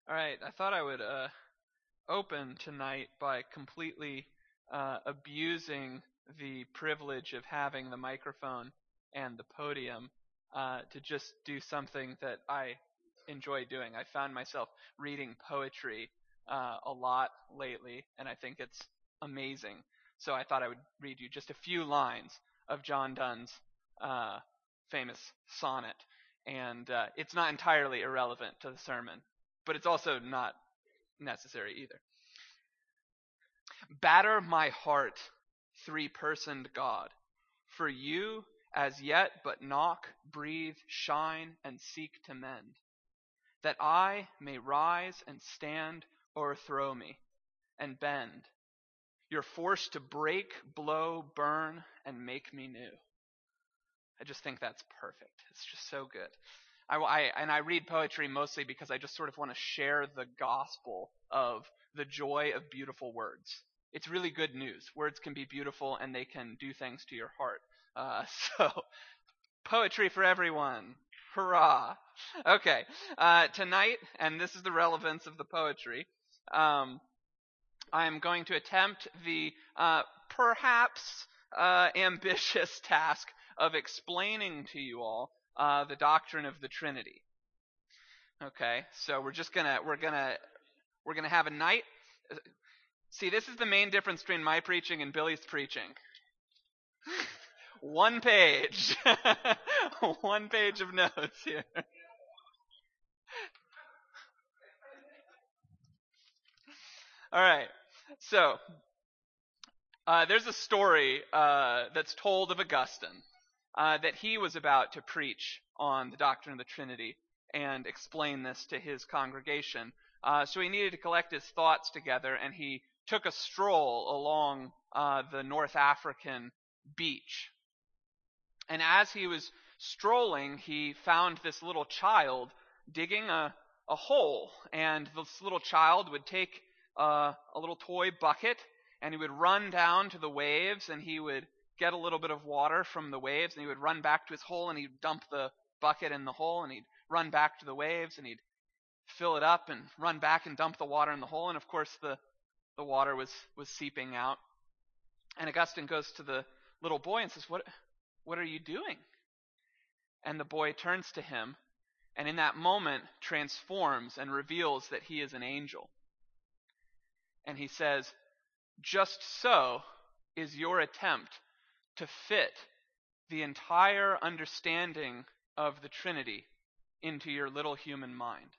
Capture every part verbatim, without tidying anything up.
All right, I thought I would uh, open tonight by completely uh, abusing the privilege of having the microphone and the podium uh, to just do something that I enjoy doing. I found myself reading poetry uh, a lot lately, and I think it's amazing. So I thought I would read you just a few lines of John Donne's uh, famous sonnet. And uh, it's not entirely irrelevant to the sermon, but it's also not necessary either. Batter my heart, three-personed God. For you, as yet but knock, breathe, shine, and seek to mend. That I may rise and stand, o'erthrow me, and bend. Your force to break, blow, burn, and make me new. I just think that's perfect. It's just so good. I, I, and I read poetry mostly because I just sort of want to share the gospel of the joy of beautiful words. It's really good news. Words can be beautiful and they can do things to your heart. Uh, so, poetry for everyone. Hurrah. Okay, uh, tonight, and this is the relevance of the poetry, um, I am going to attempt the uh, perhaps uh, ambitious task of explaining to you all uh, the doctrine of the Trinity. Okay, so we're just gonna we're gonna we're gonna have a night. See, this is the main difference between my preaching and Billy's preaching. One page, one page of notes here. All right, so uh, there's a story uh, that's told of Augustine uh, that he was about to preach on the doctrine of the Trinity and explain this to his congregation. Uh, so he needed to collect his thoughts together, and he took a stroll along uh, the North African beach. And as he was strolling, he found this little child digging a, a hole. And this little child would take uh, a little toy bucket, and he would run down to the waves, and he would get a little bit of water from the waves, and he would run back to his hole, and he'd dump the bucket in the hole, and he'd run back to the waves, and he'd fill it up and run back and dump the water in the hole. And of course the, the water was, was seeping out. And Augustine goes to the little boy and says, What what are you doing? And the boy turns to him, and in that moment transforms and reveals that he is an angel. And he says, just so is your attempt to fit the entire understanding of the Trinity into your little human mind.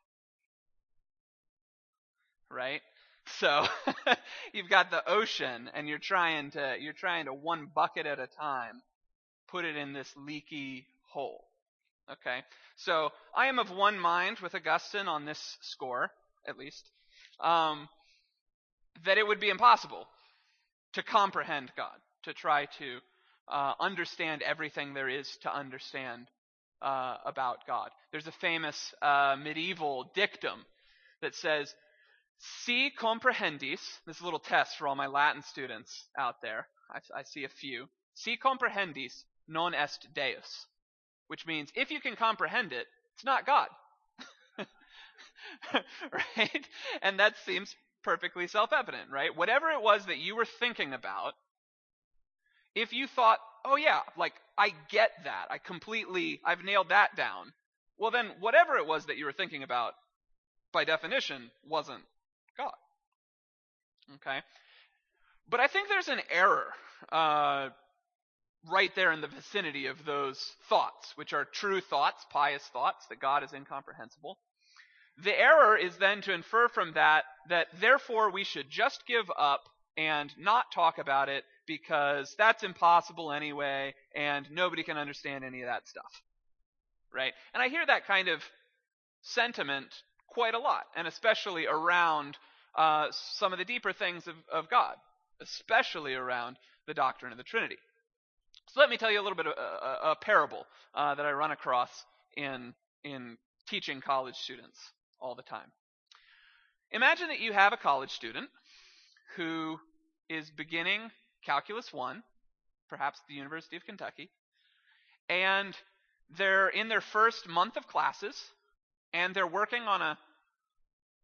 Right? So you've got the ocean, and you're trying to you're trying to one bucket at a time put it in this leaky hole. Okay? So I am of one mind with Augustine on this score, at least, um, that it would be impossible to comprehend God, to try to uh, understand everything there is to understand uh, about God. There's a famous uh, medieval dictum that says, Si comprehendis, this is a little test for all my Latin students out there, I, I see a few, Si comprehendis non est Deus, which means if you can comprehend it, it's not God. Right? And that seems perfectly self-evident, right? Whatever it was that you were thinking about, if you thought, oh yeah, like, I get that, I completely, I've nailed that down, well then, whatever it was that you were thinking about, by definition, wasn't God. Okay? But I think there's an error uh, right there in the vicinity of those thoughts, which are true thoughts, pious thoughts, that God is incomprehensible. The error is then to infer from that that therefore we should just give up and not talk about it because that's impossible anyway, and nobody can understand any of that stuff. Right? And I hear that kind of sentiment quite a lot, and especially around uh, some of the deeper things of, of God, especially around the doctrine of the Trinity. So let me tell you a little bit of a, a, a parable uh, that I run across in, in teaching college students all the time. Imagine that you have a college student who is beginning Calculus one, perhaps at the University of Kentucky, and they're in their first month of classes, and they're working on a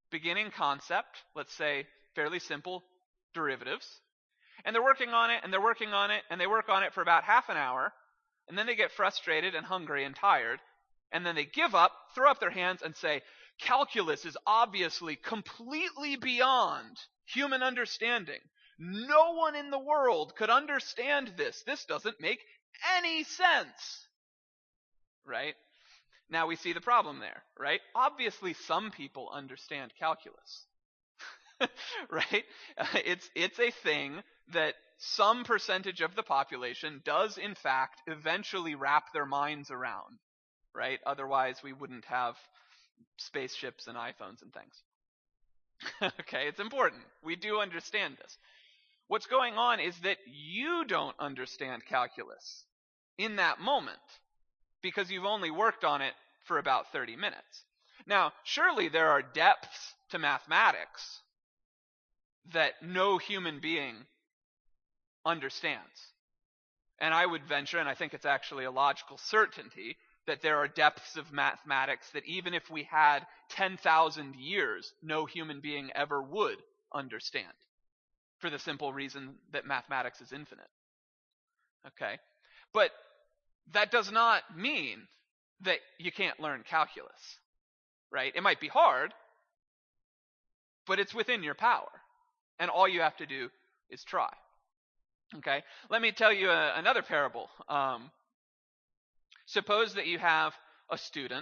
beginning concept, let's say fairly simple derivatives, and they're working on it, and they're working on it, and they work on it for about half an hour, and then they get frustrated and hungry and tired, and then they give up, throw up their hands, and say, calculus is obviously completely beyond human understanding. No one in the world could understand this. This doesn't make any sense. Right? Now we see the problem there, right? Obviously some people understand calculus. Right? It's it's a thing that some percentage of the population does in fact eventually wrap their minds around, right? Otherwise we wouldn't have spaceships and iPhones and things. Okay, it's important. We do understand this. What's going on is that you don't understand calculus in that moment because you've only worked on it for about thirty minutes. Now, surely there are depths to mathematics that no human being understands. And I would venture, and I think it's actually a logical certainty, that there are depths of mathematics that even if we had ten thousand years, no human being ever would understand, for the simple reason that mathematics is infinite. Okay? But that does not mean that you can't learn calculus, right? It might be hard, but it's within your power, and all you have to do is try. Okay? Let me tell you a, another parable. Um, suppose that you have a student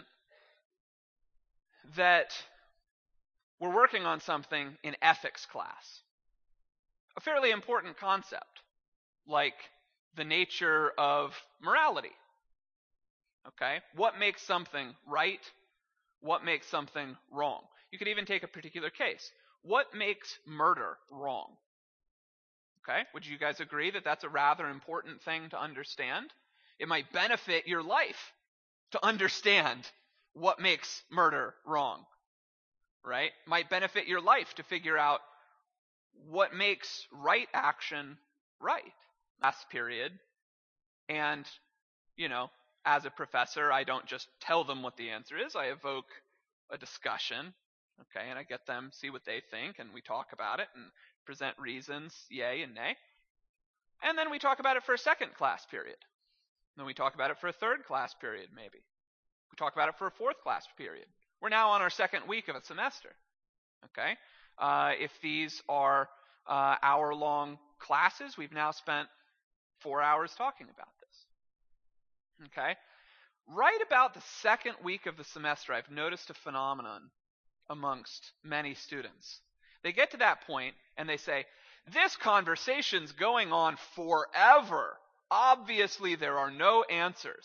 that we're working on something in ethics class, a fairly important concept, like the nature of morality. Okay? What makes something right? What makes something wrong? You could even take a particular case. What makes murder wrong? Okay? Would you guys agree that that's a rather important thing to understand? It might benefit your life to understand what makes murder wrong. Right? Might benefit your life to figure out what makes right action right. Last period. And, you know, as a professor, I don't just tell them what the answer is. I evoke a discussion, okay, and I get them see what they think, and we talk about it and present reasons, yay and nay. And then we talk about it for a second class period. Then we talk about it for a third class period, maybe. We talk about it for a fourth class period. We're now on our second week of a semester, okay? Uh, if these are uh, hour-long classes, we've now spent four hours talking about this. Okay? Right about the second week of the semester, I've noticed a phenomenon amongst many students. They get to that point and they say, this conversation's going on forever. Obviously, there are no answers.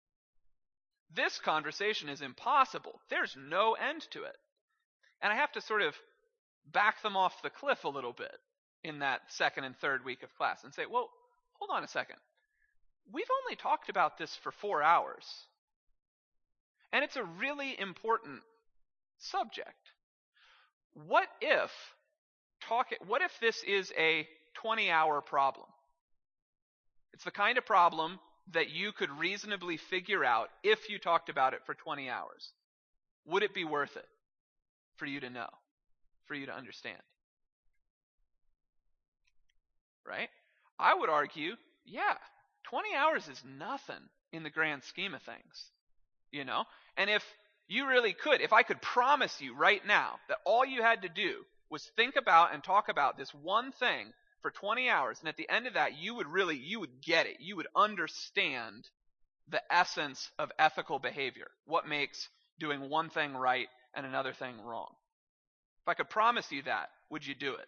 This conversation is impossible. There's no end to it. And I have to sort of back them off the cliff a little bit in that second and third week of class and say, well, hold on a second. We've only talked about this for four hours. And it's a really important subject. What if talk, what if this is a twenty-hour problem? It's the kind of problem that you could reasonably figure out if you talked about it for twenty hours. Would it be worth it for you to know, for you to understand? Right? I would argue, yeah, twenty hours is nothing in the grand scheme of things. You know? And if you really could, if I could promise you right now that all you had to do was think about and talk about this one thing for twenty hours, and at the end of that you would really, you would get it. You would understand the essence of ethical behavior. What makes doing one thing right and another thing wrong. If I could promise you that, would you do it?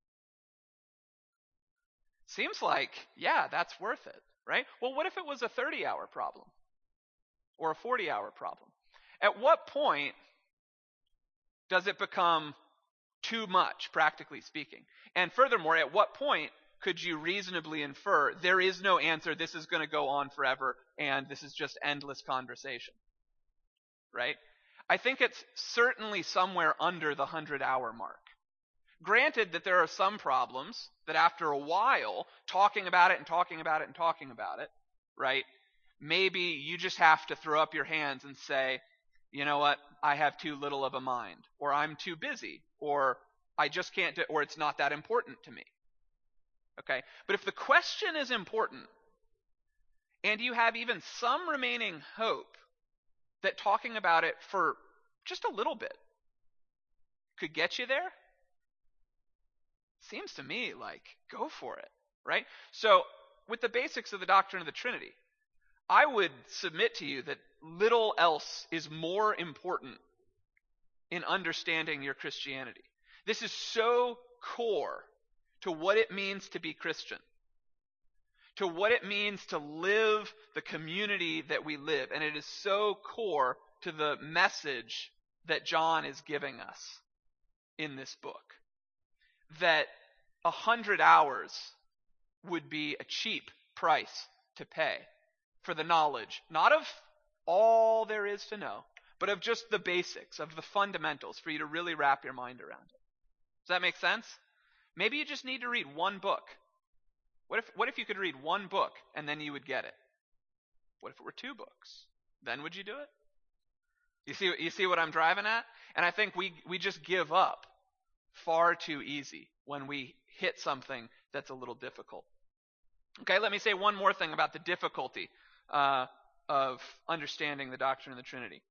Seems like, yeah, that's worth it, right? Well, what if it was a thirty-hour problem? Or a forty-hour problem? At what point does it become too much, practically speaking? And furthermore, at what point could you reasonably infer there is no answer, this is going to go on forever, and this is just endless conversation? Right? I think it's certainly somewhere under the hundred-hour mark. Granted that there are some problems that after a while, talking about it and talking about it and talking about it, right, maybe you just have to throw up your hands and say, you know what, I have too little of a mind, or I'm too busy, or I just can't do, or it's not that important to me. Okay? But if the question is important, and you have even some remaining hope that talking about it for just a little bit could get you there, seems to me like go for it, right? So, with the basics of the doctrine of the Trinity, I would submit to you that little else is more important in understanding your Christianity. This is so core to what it means to be Christian, to what it means to live the community that we live, and it is so core to the message that John is giving us in this book, that a hundred hours would be a cheap price to pay for the knowledge, not of all there is to know, but of just the basics, of the fundamentals, for you to really wrap your mind around it. Does that make sense? Maybe you just need to read one book. What if, what if you could read one book and then you would get it? What if it were two books? Then would you do it? You see, you see what I'm driving at? And I think we, we just give up far too easy when we hit something that's a little difficult. Okay, let me say one more thing about the difficulty uh, of understanding the doctrine of the Trinity.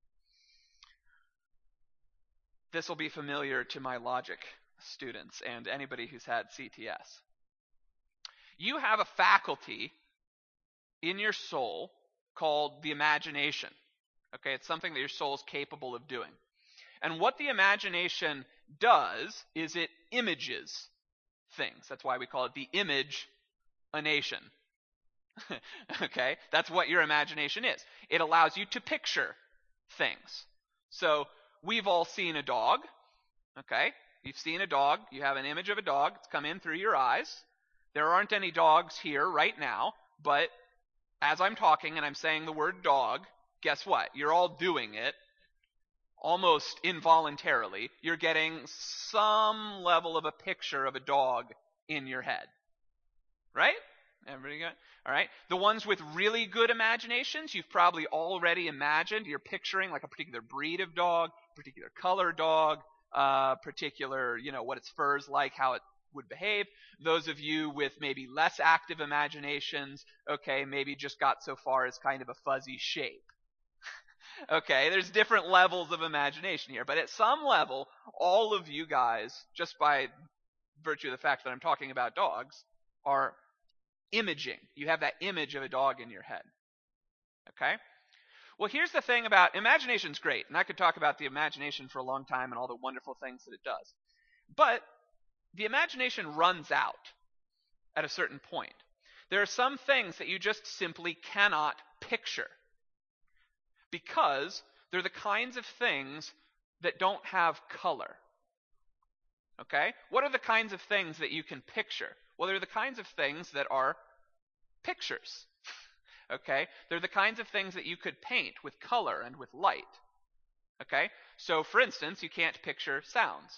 This will be familiar to my logic students and anybody who's had C T S. You have a faculty in your soul called the imagination. Okay, it's something that your soul is capable of doing. And what the imagination does is it images things. That's why we call it the image-anation. Okay, that's what your imagination is. It allows you to picture things. So we've all seen a dog. Okay, you've seen a dog. You have an image of a dog. It's come in through your eyes. There aren't any dogs here right now, but as I'm talking and I'm saying the word dog, guess what? You're all doing it almost involuntarily. You're getting some level of a picture of a dog in your head. Right? Everybody got? All right. The ones with really good imaginations, you've probably already imagined. You're picturing like a particular breed of dog, particular color dog, uh, particular, you know, what its fur's like, how it would behave. Those of you with maybe less active imaginations, okay, maybe just got so far as kind of a fuzzy shape. Okay, there's different levels of imagination here, but at some level, all of you guys, just by virtue of the fact that I'm talking about dogs, are imaging. You have that image of a dog in your head. Okay? Well, here's the thing about imagination's great, and I could talk about the imagination for a long time and all the wonderful things that it does. But the imagination runs out at a certain point. There are some things that you just simply cannot picture because they're the kinds of things that don't have color. Okay? What are the kinds of things that you can picture? Well, they're the kinds of things that are pictures. Okay? They're the kinds of things that you could paint with color and with light. Okay? So, for instance, you can't picture sounds.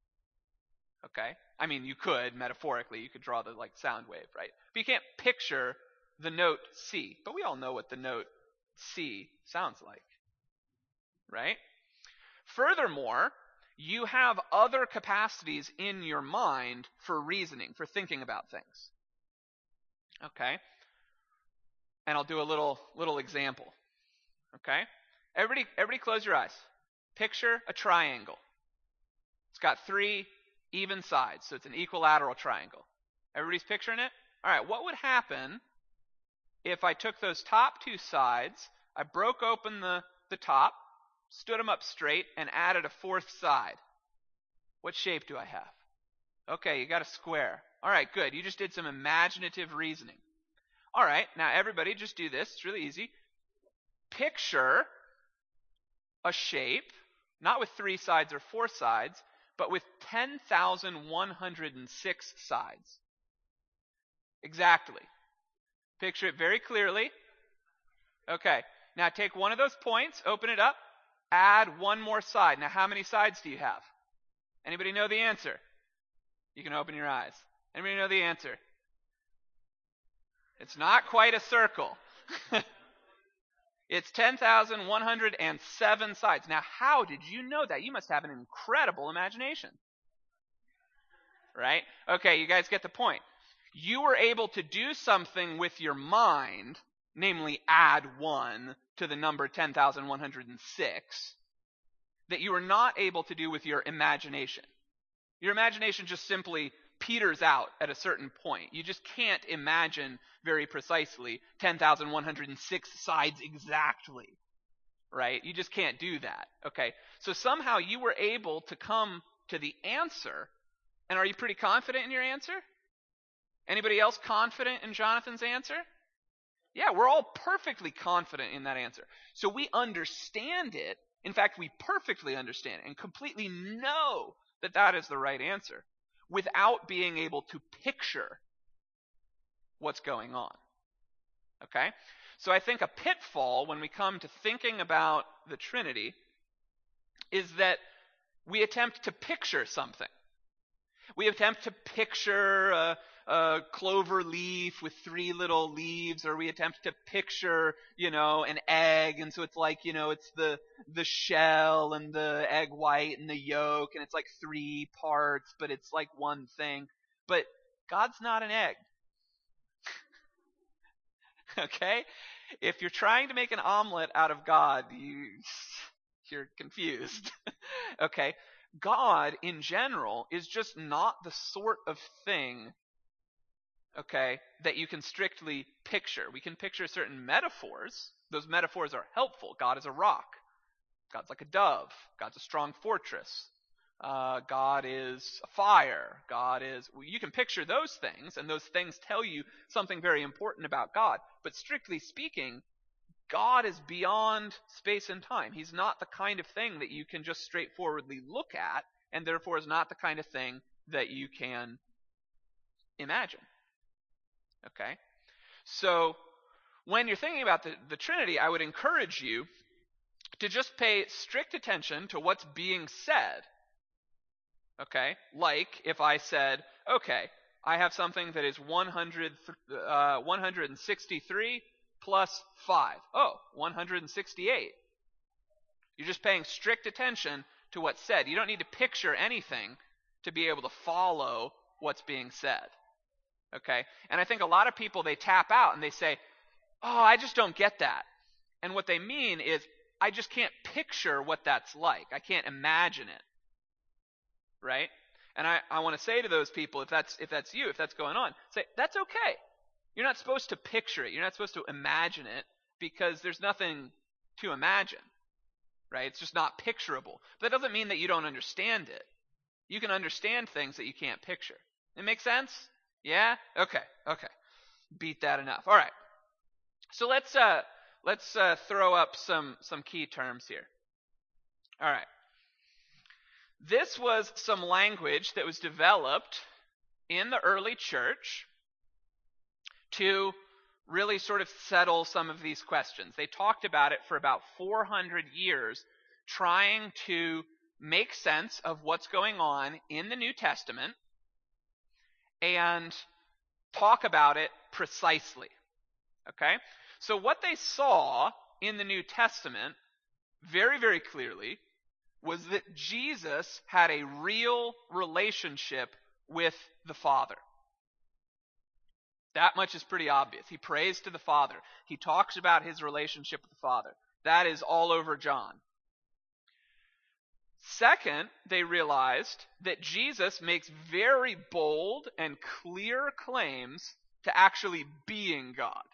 Okay? I mean, you could, metaphorically, you could draw the, like, sound wave, right? But you can't picture the note C. But we all know what the note C sounds like. Right? Furthermore, you have other capacities in your mind for reasoning, for thinking about things. Okay? And I'll do a little little example. Okay? Everybody, everybody close your eyes. Picture a triangle. It's got three even sides, so it's an equilateral triangle. Everybody's picturing it? All right, what would happen if I took those top two sides, I broke open the, the top, stood them up straight, and added a fourth side? What shape do I have? Okay, you got a square. All right, good. You just did some imaginative reasoning. All right, now everybody just do this. It's really easy. Picture a shape, not with three sides or four sides, but with ten thousand one hundred six sides. Exactly. Picture it very clearly. Okay, now take one of those points, open it up, add one more side. Now, how many sides do you have? Anybody know the answer? You can open your eyes. Anybody know the answer? It's not quite a circle. It's ten thousand one hundred seven sides. Now, how did you know that? You must have an incredible imagination. Right? Okay, you guys get the point. You were able to do something with your mind, namely add one to the number ten thousand one hundred six, that you were not able to do with your imagination. Your imagination just simply peters out at a certain point. You just can't imagine very precisely ten thousand one hundred six sides exactly, right? You just can't do that, okay? So somehow you were able to come to the answer, and are you pretty confident in your answer? Anybody else confident in Jonathan's answer? Yeah, we're all perfectly confident in that answer. So we understand it. In fact, we perfectly understand it and completely know that that is the right answer without being able to picture what's going on. Okay? So I think a pitfall when we come to thinking about the Trinity is that we attempt to picture something. We attempt to picture a, a clover leaf with three little leaves, or we attempt to picture, you know, an egg, and so it's like, you know, it's the the shell and the egg white and the yolk, and it's like three parts, but it's like one thing. But God's not an egg. Okay? If you're trying to make an omelet out of God, you, you're confused. Okay? God, in general, is just not the sort of thing, okay, that you can strictly picture. We can picture certain metaphors. Those metaphors are helpful. God is a rock. God's like a dove. God's a strong fortress. Uh, God is a fire. God is... Well, you can picture those things, and those things tell you something very important about God. But strictly speaking, God is beyond space and time. He's not the kind of thing that you can just straightforwardly look at, and therefore is not the kind of thing that you can imagine. Okay? So, when you're thinking about the, the Trinity, I would encourage you to just pay strict attention to what's being said. Okay? Like if I said, okay, I have something that is one hundred, uh, one hundred sixty-three plus five. Oh, one hundred sixty-eight. You're just paying strict attention to what's said. You don't need to picture anything to be able to follow what's being said. Okay? And I think a lot of people, they tap out and they say, oh, I just don't get that. And what they mean is, I just can't picture what that's like. I can't imagine it. Right? And I, I want to say to those people, if that's if that's you, if that's going on, say, that's okay. You're not supposed to picture it. You're not supposed to imagine it, because there's nothing to imagine. Right? It's just not picturable. But that doesn't mean that you don't understand it. You can understand things that you can't picture. It make sense? Yeah? Okay. Okay. Beat that enough. All right. So let's uh let's uh, throw up some some key terms here. All right. This was some language that was developed in the early church to really sort of settle some of these questions. They talked about it for about four hundred years, trying to make sense of what's going on in the New Testament and talk about it precisely. Okay? So what they saw in the New Testament very, very clearly was that Jesus had a real relationship with the Father. That much is pretty obvious. He prays to the Father. He talks about his relationship with the Father. That is all over John. Second, they realized that Jesus makes very bold and clear claims to actually being God.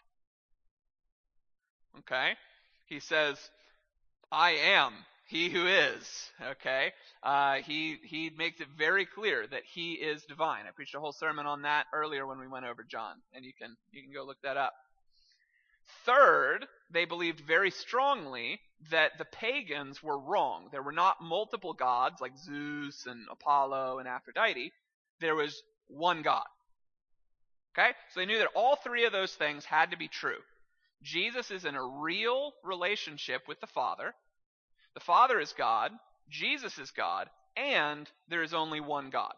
Okay? He says, I am he who is. Okay? Uh, he he makes it very clear that he is divine. I preached a whole sermon on that earlier when we went over John, and you can you can go look that up. Third, they believed very strongly that the pagans were wrong. There were not multiple gods like Zeus and Apollo and Aphrodite. There was one God. Okay? So they knew that all three of those things had to be true. Jesus is in a real relationship with the Father. The Father is God. Jesus is God. And there is only one God.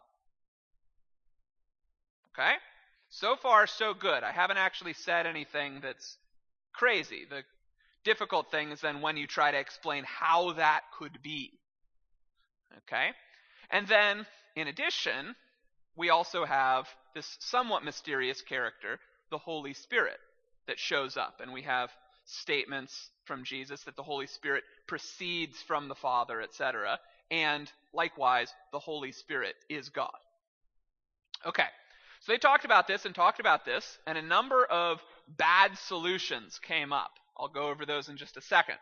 Okay? So far, so good. I haven't actually said anything that's crazy. The difficult thing is then when you try to explain how that could be. Okay? And then, in addition, we also have this somewhat mysterious character, the Holy Spirit, that shows up. And we have statements from Jesus that the Holy Spirit proceeds from the Father, et cetera. And likewise, the Holy Spirit is God. Okay, so they talked about this and talked about this, and a number of bad solutions came up. I'll go over those in just a second.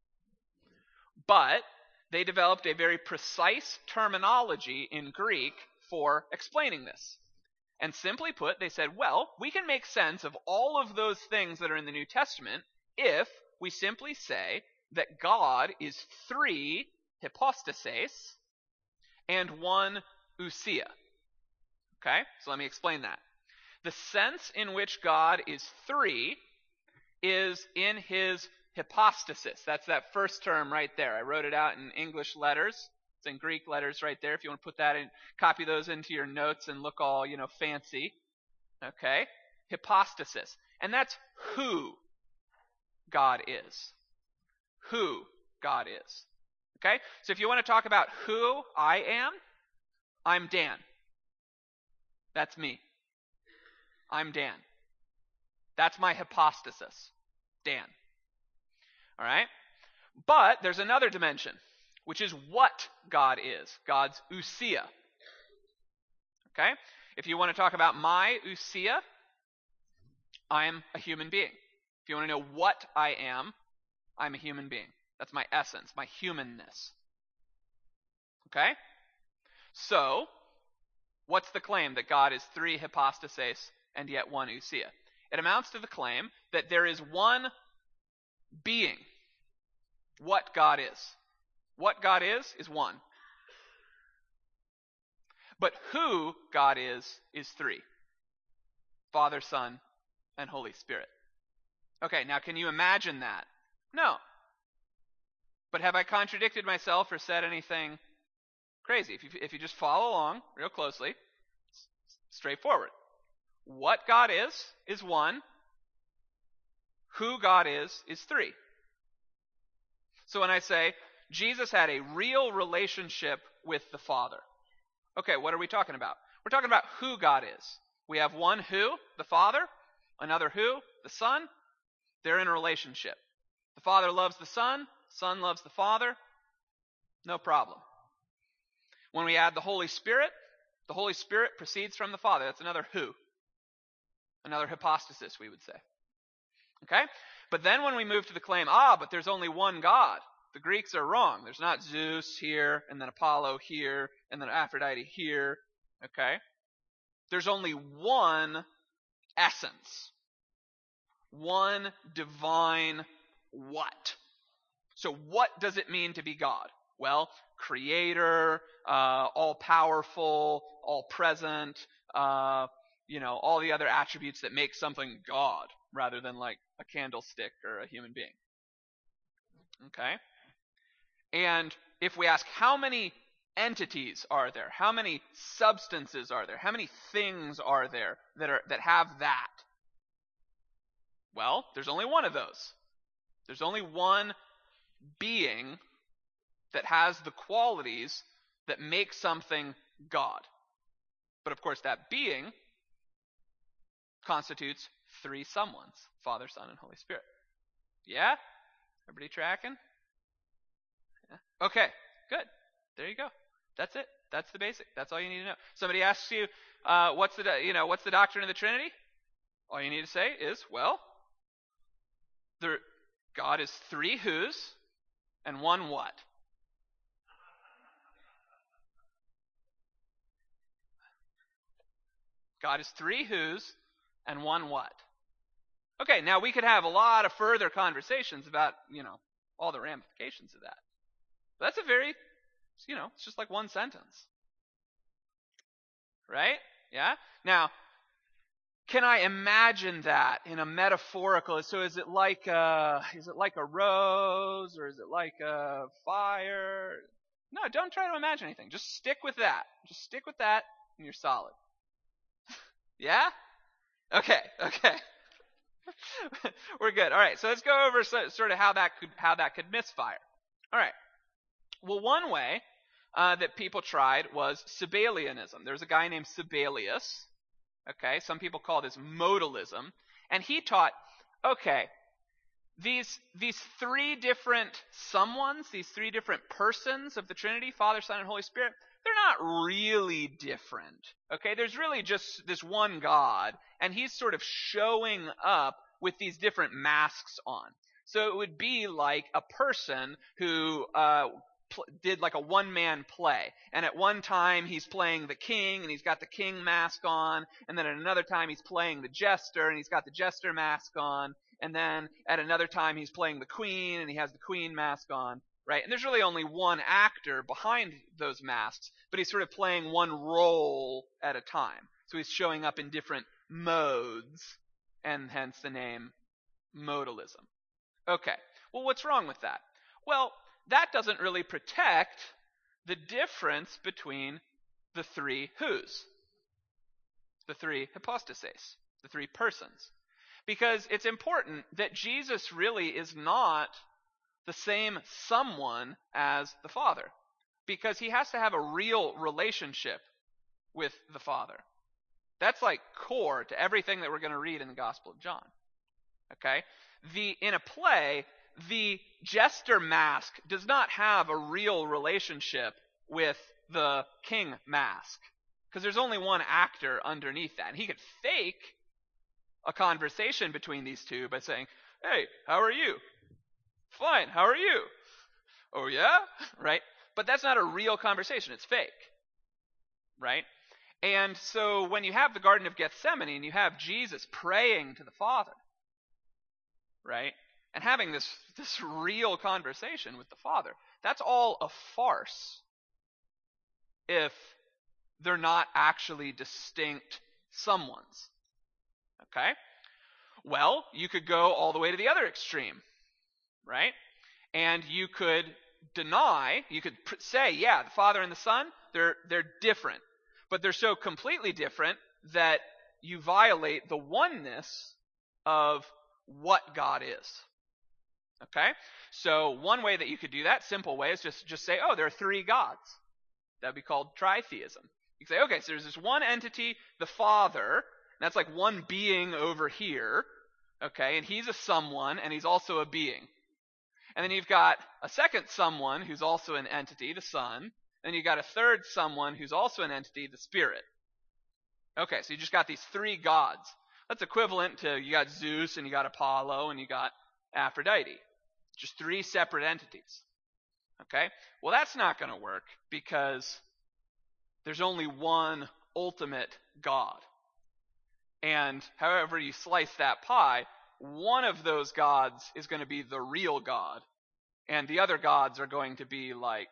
But they developed a very precise terminology in Greek for explaining this. And simply put, they said, well, we can make sense of all of those things that are in the New Testament if we simply say that God is three hypostases and one ousia. Okay, so let me explain that. The sense in which God is three is in his hypostasis. That's that first term right there. I wrote it out in English letters. It's in Greek letters right there. If you want to put that in, copy those into your notes and look all, you know, fancy. Okay? Hypostasis. And that's who God is. Who God is. Okay? So if you want to talk about who I am, I'm Dan. That's me. I'm Dan. That's my hypostasis. Dan. All right? But there's another dimension, which is what God is. God's ousia. Okay? If you want to talk about my ousia, I'm a human being. If you want to know what I am, I'm a human being. That's my essence, my humanness. Okay? So, what's the claim that God is three hypostases and yet one ousia? It amounts to the claim that there is one being. What God is. What God is, is one. But who God is, is three. Father, Son, and Holy Spirit. Okay, now can you imagine that? No. But have I contradicted myself or said anything crazy? If you, if you just follow along real closely, it's straightforward. What God is, is one. Who God is, is three. So when I say, Jesus had a real relationship with the Father. Okay, what are we talking about? We're talking about who God is. We have one who, the Father, another who, the Son. They're in a relationship. The Father loves the Son, the Son loves the Father. No problem. When we add the Holy Spirit, the Holy Spirit proceeds from the Father. That's another who. Another hypostasis, we would say. Okay? But then when we move to the claim, ah, but there's only one God, the Greeks are wrong. There's not Zeus here, and then Apollo here, and then Aphrodite here. Okay? There's only one essence. One divine what? So what does it mean to be God? Well, creator, uh, all-powerful, all-present, uh, you know, all the other attributes that make something God, rather than like a candlestick or a human being. Okay? And if we ask how many entities are there, how many substances are there, how many things are there that are that have that? Well, there's only one of those. There's only one being that has the qualities that make something God. But of course, that being constitutes three someones: Father, Son, and Holy Spirit. Yeah? Everybody tracking? Yeah. Okay, good. There you go. That's it. That's the basic. That's all you need to know. Somebody asks you, uh, what's the you know what's the doctrine of the Trinity? All you need to say is, well, there, God is three who's and one what? God is three who's and one what? Okay, now we could have a lot of further conversations about, you know, all the ramifications of that. But that's a very, you know, it's just like one sentence. Right? Yeah? Now, can I imagine that in a metaphorical? So is it like a, is it like a rose, or is it like a fire? No, don't try to imagine anything. Just stick with that. Just stick with that, and you're solid. Yeah? Okay, okay. We're good. All right, so let's go over so, sort of how that could how that could misfire. All right. Well, one way uh, that people tried was Sabellianism. There's a guy named Sabellius. Okay, some people call this modalism, and he taught, okay, these these three different someones, these three different persons of the Trinity, Father, Son, and Holy Spirit, they're not really different. Okay, there's really just this one God, and he's sort of showing up with these different masks on. So it would be like a person who uh, pl- did like a one-man play, and at one time he's playing the king, and he's got the king mask on, and then at another time he's playing the jester, and he's got the jester mask on, and then at another time he's playing the queen, and he has the queen mask on, right? And there's really only one actor behind those masks, but he's sort of playing one role at a time. So he's showing up in different modes, and hence the name modalism. Okay, well, what's wrong with that? Well, that doesn't really protect the difference between the three who's, the three hypostases, the three persons. Because it's important that Jesus really is not the same someone as the Father. Because he has to have a real relationship with the Father. That's like core to everything that we're going to read in the Gospel of John. Okay? The in a play, the jester mask does not have a real relationship with the king mask. Because there's only one actor underneath that. And he could fake a conversation between these two by saying, "Hey, how are you? Fine, how are you? Oh yeah?" Right? But that's not a real conversation. It's fake. Right? And so when you have the Garden of Gethsemane and you have Jesus praying to the Father, right? And having this, this real conversation with the Father, that's all a farce if they're not actually distinct someones. Okay? Well, you could go all the way to the other extreme, right? And you could deny, you could pr- say, yeah, the Father and the Son, they're they're different. But they're so completely different that you violate the oneness of what God is. Okay? So one way that you could do that, simple way, is just, just say, oh, there are three gods. That would be called tritheism. You can say, okay, so there's this one entity, the Father, and that's like one being over here, okay, and he's a someone, and he's also a being. And then you've got a second someone who's also an entity, the Son. Then you've got a third someone who's also an entity, the Spirit. Okay, so you just got these three gods. That's equivalent to you got Zeus, and you got Apollo, and you got Aphrodite. Just three separate entities. Okay? Well, that's not going to work because there's only one ultimate God. And however you slice that pie, one of those gods is going to be the real God, and the other gods are going to be like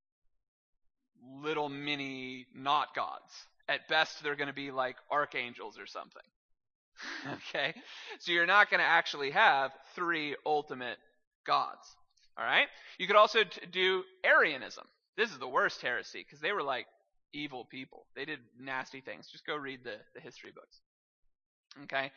little mini not gods. At best, they're going to be like archangels or something. Okay? So you're not going to actually have three ultimate gods. All right? You could also t- do Arianism. This is the worst heresy because they were like evil people. They did nasty things. Just go read the, the history books. Okay?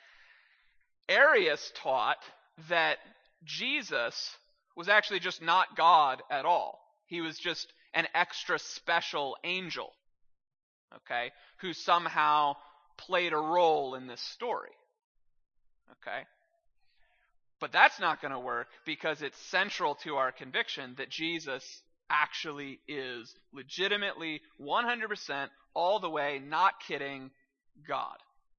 Arius taught that Jesus was actually just not God at all. He was just an extra special angel, okay, who somehow played a role in this story. Okay? But that's not going to work because it's central to our conviction that Jesus actually is legitimately one hundred percent all the way, not kidding, God.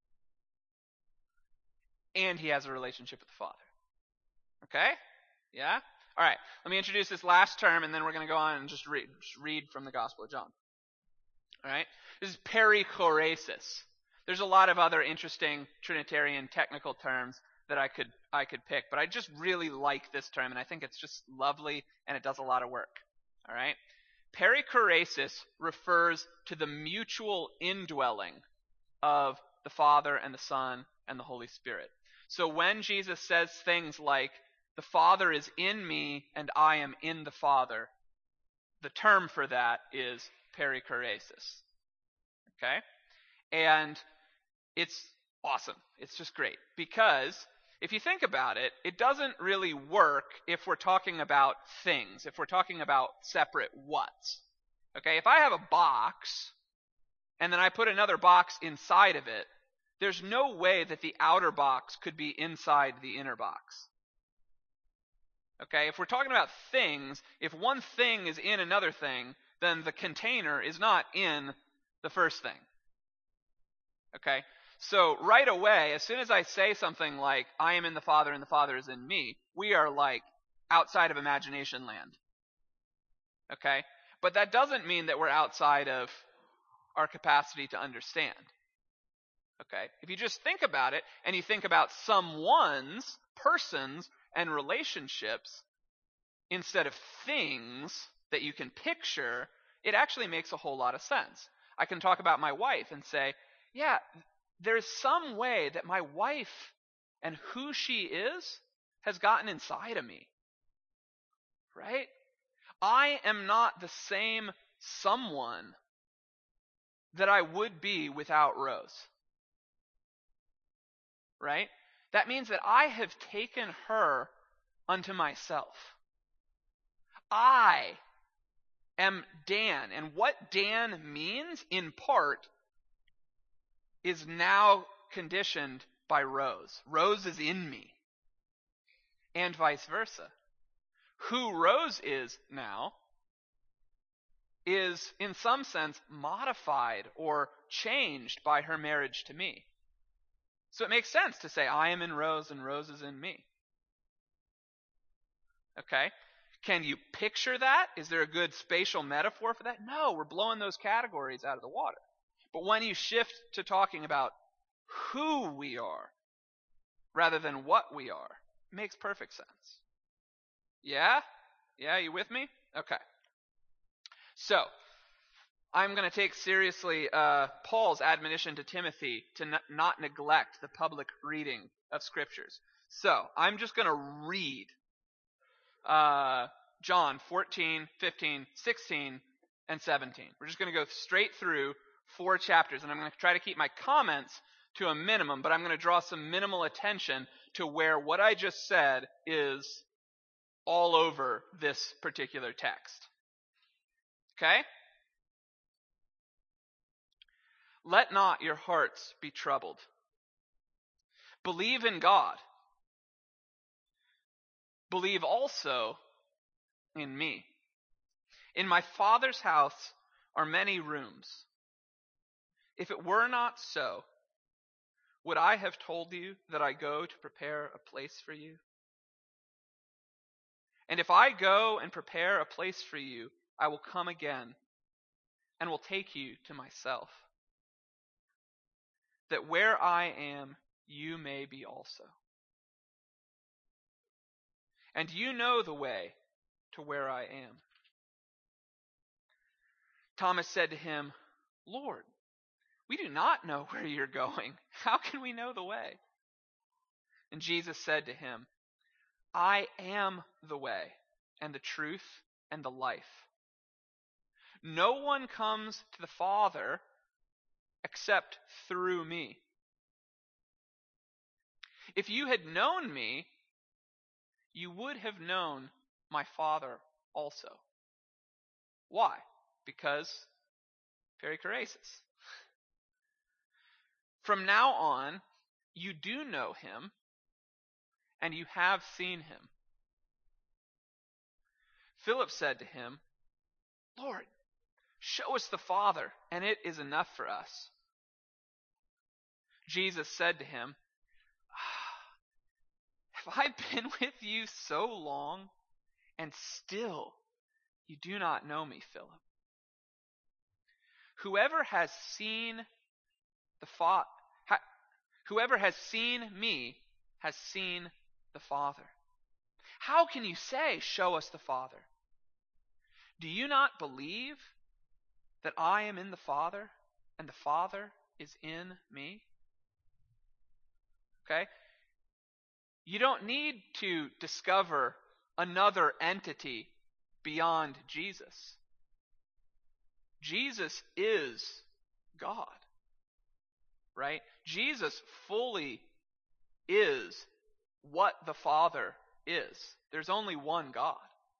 And he has a relationship with the Father. Okay? Yeah? All right. Let me introduce this last term, and then we're going to go on and just read, just read from the Gospel of John. All right? This is perichoresis. There's a lot of other interesting Trinitarian technical terms that I could I could pick, but I just really like this term, and I think it's just lovely, and it does a lot of work. All right? Perichoresis refers to the mutual indwelling of the Father and the Son and the Holy Spirit. So when Jesus says things like, the Father is in me and I am in the Father, the term for that is perichoresis. Okay? And it's awesome. It's just great. Because If you think about it, it doesn't really work if we're talking about things, if we're talking about separate whats. Okay, if I have a box and then I put another box inside of it, there's no way that the outer box could be inside the inner box. Okay, if we're talking about things, if one thing is in another thing, then the container is not in the first thing. Okay, so right away, as soon as I say something like, I am in the Father and the Father is in me, we are like outside of imagination land. Okay, but that doesn't mean that we're outside of our capacity to understand. Okay, if you just think about it, and you think about someone's, persons, and relationships, instead of things that you can picture, it actually makes a whole lot of sense. I can talk about my wife and say, yeah, there's some way that my wife and who she is has gotten inside of me. Right? I am not the same someone that I would be without Rose. Right? That means that I have taken her unto myself. I am Dan. And what Dan means, in part, is now conditioned by Rose. Rose is in me. And vice versa. Who Rose is now is, in some sense, modified or changed by her marriage to me. So it makes sense to say, I am in Rose and Rose is in me. Okay? Can you picture that? Is there a good spatial metaphor for that? No, we're blowing those categories out of the water. But when you shift to talking about who we are rather than what we are, it makes perfect sense. Yeah? Yeah, you with me? Okay. So, I'm going to take seriously uh, Paul's admonition to Timothy to n- not neglect the public reading of Scriptures. So, I'm just going to read uh, John fourteen, fifteen, sixteen, and seventeen. We're just going to go straight through four chapters, and I'm going to try to keep my comments to a minimum, but I'm going to draw some minimal attention to where what I just said is all over this particular text. Okay? Let not your hearts be troubled. Believe in God. Believe also in me. In my Father's house are many rooms. If it were not so, would I have told you that I go to prepare a place for you? And if I go and prepare a place for you, I will come again and will take you to myself, that where I am, you may be also. And you know the way to where I am. Thomas said to him, Lord, we do not know where you're going. How can we know the way? And Jesus said to him, I am the way and the truth and the life. No one comes to the Father except through me. If you had known me, you would have known my Father also. Why? Because perichoresis. From now on, you do know him, and you have seen him. Philip said to him, Lord, show us the Father, and it is enough for us. Jesus said to him, Have I been with you so long, and still you do not know me, Philip? Whoever has seen the Father, ha- whoever has seen me has seen the Father. How can you say, show us the Father? Do you not believe that I am in the Father and the Father is in me? Okay? You don't need to discover another entity beyond Jesus. Jesus is God. Right? Jesus fully is what the Father is. There's only one God.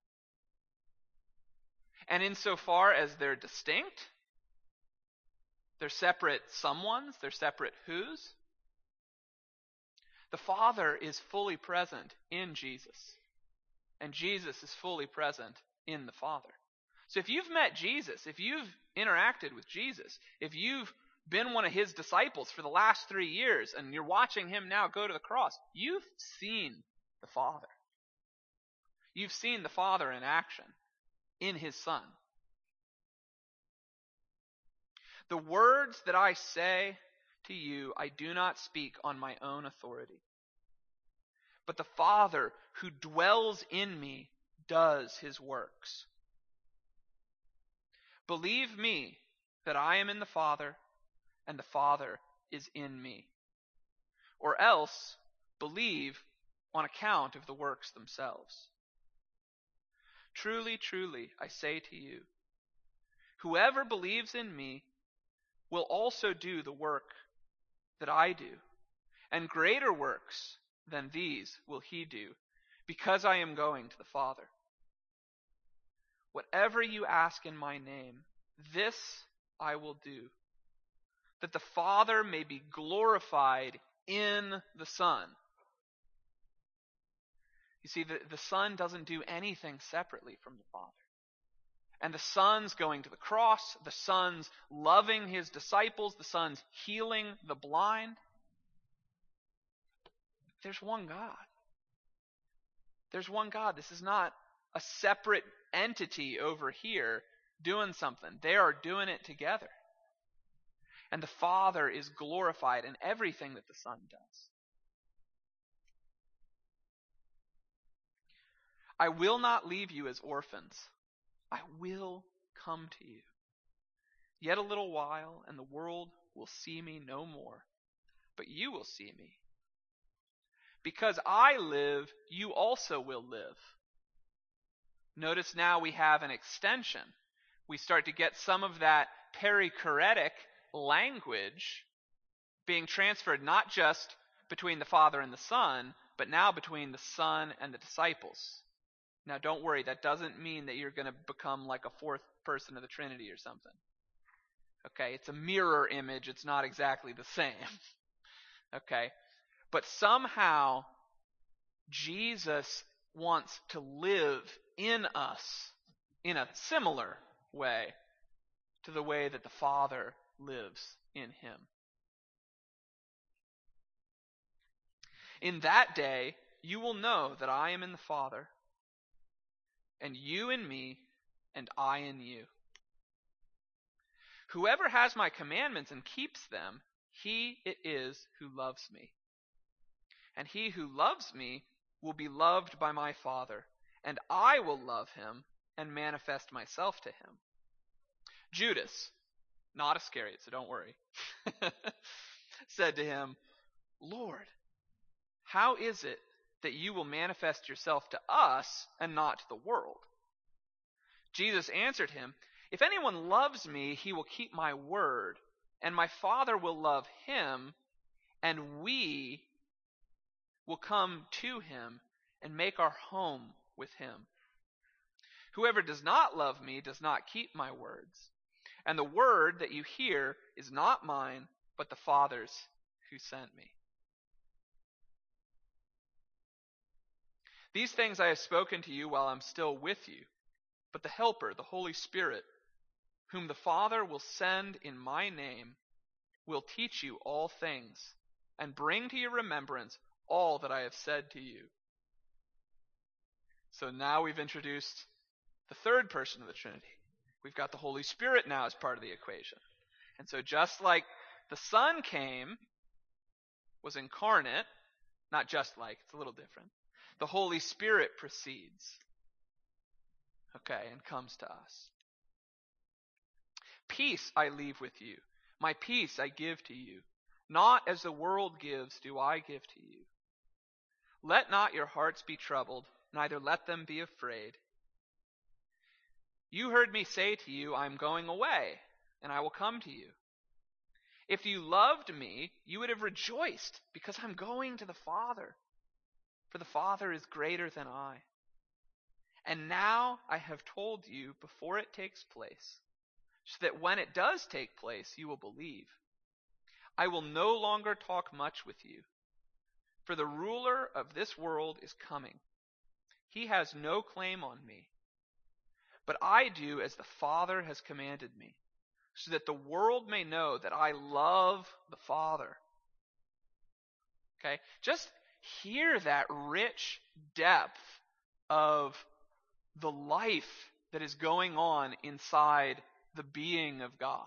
And insofar as they're distinct, they're separate someones, they're separate whos, the Father is fully present in Jesus. And Jesus is fully present in the Father. So if you've met Jesus, if you've interacted with Jesus, if you've been one of his disciples for the last three years and you're watching him now go to the cross, you've seen the Father. You've seen the Father in action in his Son. The words that I say to you, I do not speak on my own authority. But the Father who dwells in me does his works. Believe me that I am in the Father, and the Father is in me. Or else, believe on account of the works themselves. Truly, truly, I say to you, whoever believes in me will also do the work that I do, and greater works than these will he do, because I am going to the Father. Whatever you ask in my name, this I will do, that the Father may be glorified in the Son. You see, the, the Son doesn't do anything separately from the Father. And the Son's going to the cross, the Son's loving his disciples, the Son's healing the blind. There's one God. There's one God. This is not a separate entity over here doing something. They are doing it together. And the Father is glorified in everything that the Son does. I will not leave you as orphans. I will come to you. Yet a little while, and the world will see me no more. But you will see me. Because I live, you also will live. Notice now we have an extension. We start to get some of that perichoretic language being transferred not just between the Father and the Son, but now between the Son and the disciples. Now don't worry, that doesn't mean that you're going to become like a fourth person of the Trinity or something. Okay, it's a mirror image, it's not exactly the same. Okay, but somehow Jesus wants to live in us in a similar way to the way that the Father lives in him. In that day, you will know that I am in the Father, and you in me, and I in you. Whoever has my commandments and keeps them, he it is who loves me. And he who loves me will be loved by my Father, and I will love him and manifest myself to him. Judas, not Iscariot, so don't worry, said to him, Lord, how is it that you will manifest yourself to us and not to the world? Jesus answered him, if anyone loves me, he will keep my word, and my Father will love him, and we will come to him and make our home with him. Whoever does not love me does not keep my words, and the word that you hear is not mine, but the Father's who sent me. These things I have spoken to you while I'm still with you, but the Helper, the Holy Spirit, whom the Father will send in my name, will teach you all things, and bring to your remembrance all that I have said to you. So now we've introduced the third person of the Trinity. We've got the Holy Spirit now as part of the equation. And so just like the Son came, was incarnate, not just like, it's a little different, the Holy Spirit proceeds, okay, and comes to us. Peace I leave with you. My peace I give to you. Not as the world gives do I give to you. Let not your hearts be troubled, neither let them be afraid. You heard me say to you, I am going away, and I will come to you. If you loved me, you would have rejoiced, because I'm going to the Father, for the Father is greater than I. And now I have told you before it takes place, so that when it does take place, you will believe. I will no longer talk much with you, for the ruler of this world is coming. He has no claim on me, but I do as the Father has commanded me, so that the world may know that I love the Father. Okay? Just hear that rich depth of the life that is going on inside the being of God.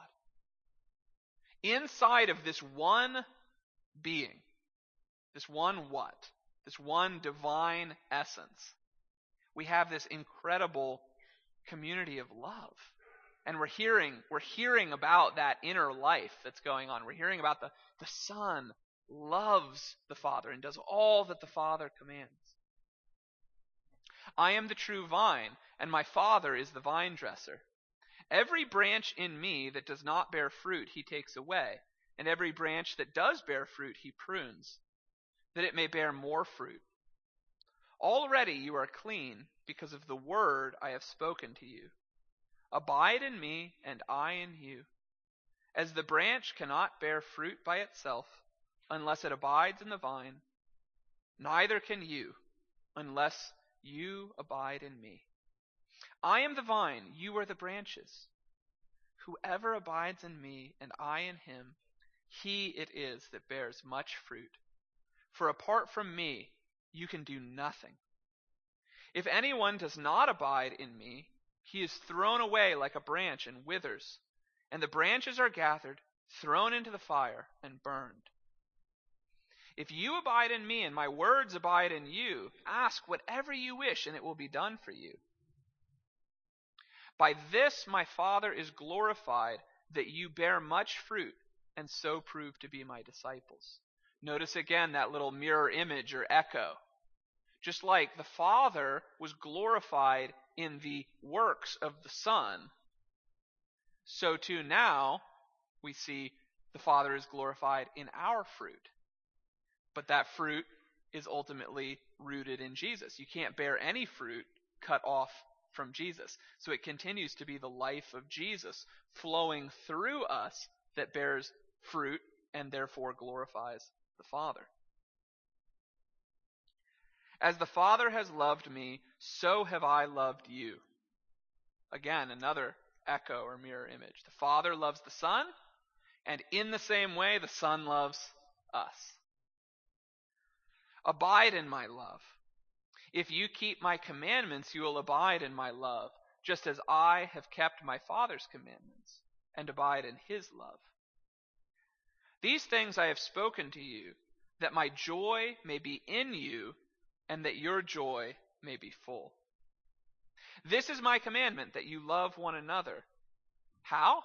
Inside of this one being, this one what? This one divine essence, we have this incredible community of love. And we're hearing, we're hearing about that inner life that's going on. We're hearing about the, the Son loves the Father and does all that the Father commands. I am the true vine, and my Father is the vine dresser. Every branch in me that does not bear fruit he takes away, and every branch that does bear fruit he prunes, that it may bear more fruit. Already you are clean because of the word I have spoken to you. Abide in me, and I in you. As the branch cannot bear fruit by itself unless it abides in the vine, neither can you unless you abide in me. I am the vine, you are the branches. Whoever abides in me and I in him, he it is that bears much fruit. For apart from me, you can do nothing. If anyone does not abide in me, he is thrown away like a branch and withers, and the branches are gathered, thrown into the fire, and burned. If you abide in me and my words abide in you, ask whatever you wish and it will be done for you. By this my Father is glorified, that you bear much fruit and so prove to be my disciples. Notice again that little mirror image or echo. Just like the Father was glorified in the works of the Son, so too now we see the Father is glorified in our fruit. But that fruit is ultimately rooted in Jesus. You can't bear any fruit cut off from Jesus. So it continues to be the life of Jesus flowing through us that bears fruit and therefore glorifies the Father. As the Father has loved me, so have I loved you. Again, another echo or mirror image. The Father loves the Son, and in the same way, the Son loves us. Abide in my love. If you keep my commandments, you will abide in my love, just as I have kept my Father's commandments and abide in his love. These things I have spoken to you, that my joy may be in you, and that your joy may be full. This is my commandment, that you love one another. How?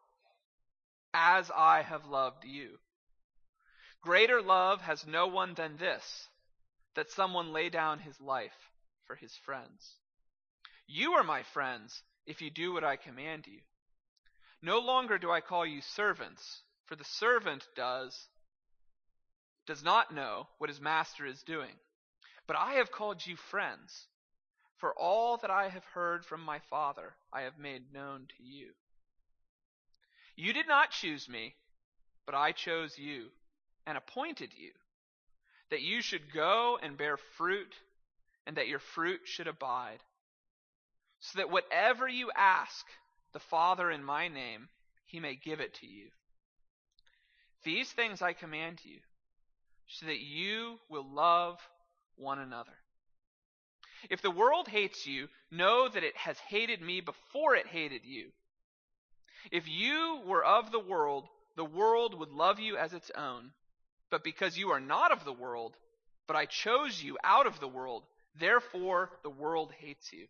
As I have loved you. Greater love has no one than this, that someone lay down his life for his friends. You are my friends if you do what I command you. No longer do I call you servants, for the servant does, does not know what his master is doing. But I have called you friends, for all that I have heard from my Father I have made known to you. You did not choose me, but I chose you and appointed you, that you should go and bear fruit, and that your fruit should abide, so that whatever you ask the Father in my name, he may give it to you. These things I command you, so that you will love one another. If the world hates you, know that it has hated me before it hated you. If you were of the world, the world would love you as its own. But because you are not of the world, but I chose you out of the world, therefore the world hates you.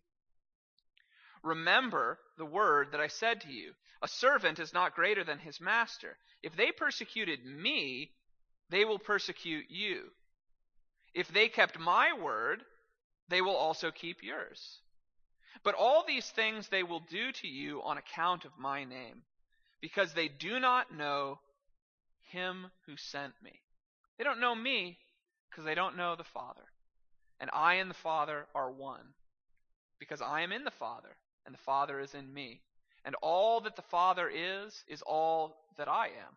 Remember the word that I said to you. A servant is not greater than his master. If they persecuted me, they will persecute you. If they kept my word, they will also keep yours. But all these things they will do to you on account of my name, because they do not know him who sent me. They don't know me because they don't know the Father. and I and the Father are one, because I am in the Father, and the Father is in me, and all that the Father is, is all that I am.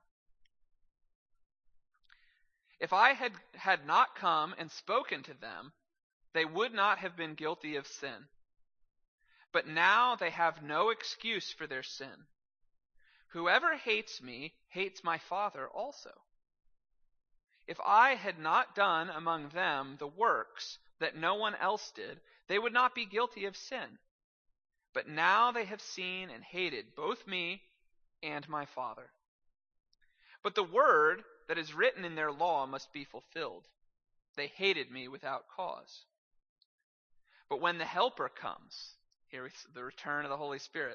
If I had, had not come and spoken to them, they would not have been guilty of sin. But now they have no excuse for their sin. Whoever hates me hates my Father also. If I had not done among them the works that no one else did, they would not be guilty of sin. But now they have seen and hated both me and my Father. But the word that is written in their law must be fulfilled. They hated me without cause. But when the Helper comes, here is the return of the Holy Spirit,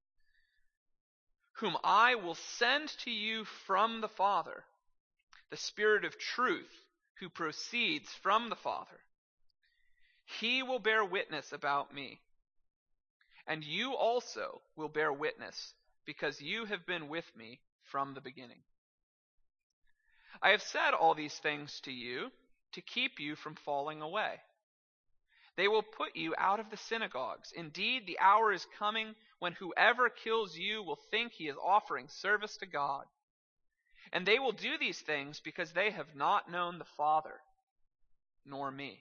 whom I will send to you from the Father, the Spirit of truth, who proceeds from the Father, he will bear witness about me. And you also will bear witness, because you have been with me from the beginning. I have said all these things to you to keep you from falling away. They will put you out of the synagogues. Indeed, the hour is coming when whoever kills you will think he is offering service to God. And they will do these things because they have not known the Father, nor me.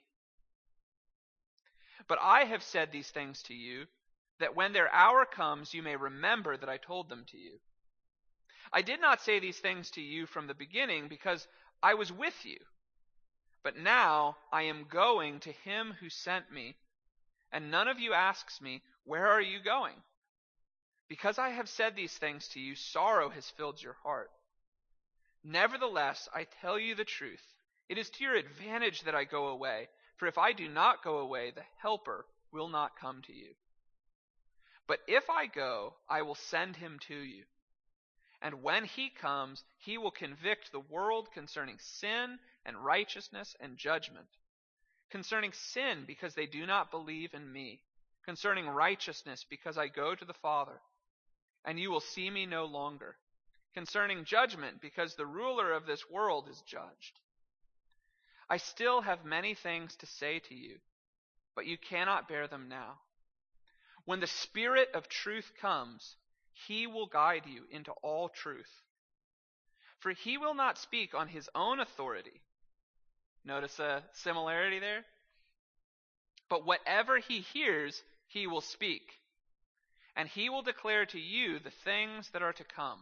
But I have said these things to you, that when their hour comes you may remember that I told them to you. I did not say these things to you from the beginning because I was with you. But now I am going to him who sent me, and none of you asks me, where are you going? Because I have said these things to you, sorrow has filled your heart. Nevertheless, I tell you the truth. It is to your advantage that I go away, for if I do not go away, the Helper will not come to you. But if I go, I will send him to you. And when he comes, he will convict the world concerning sin and righteousness and judgment. Concerning sin, because they do not believe in me. Concerning righteousness, because I go to the Father, and you will see me no longer. Concerning judgment, because the ruler of this world is judged. I still have many things to say to you, but you cannot bear them now. When the Spirit of truth comes, he will guide you into all truth. For he will not speak on his own authority. Notice a similarity there? But whatever he hears, he will speak. And he will declare to you the things that are to come.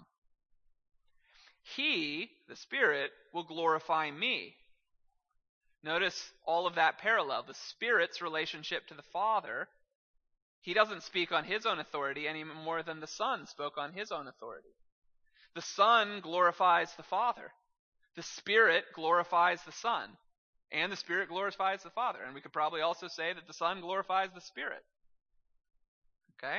He, the Spirit, will glorify me. Notice all of that parallel. The Spirit's relationship to the Father. He doesn't speak on his own authority any more than the Son spoke on his own authority. The Son glorifies the Father. The Spirit glorifies the Son. And the Spirit glorifies the Father. And we could probably also say that the Son glorifies the Spirit. Okay?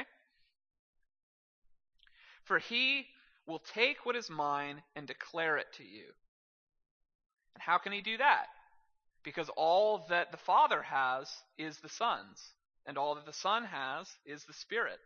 For he will take what is mine and declare it to you. And how can he do that? Because all that the Father has is the Son's. And all that the Son has is the Spirit.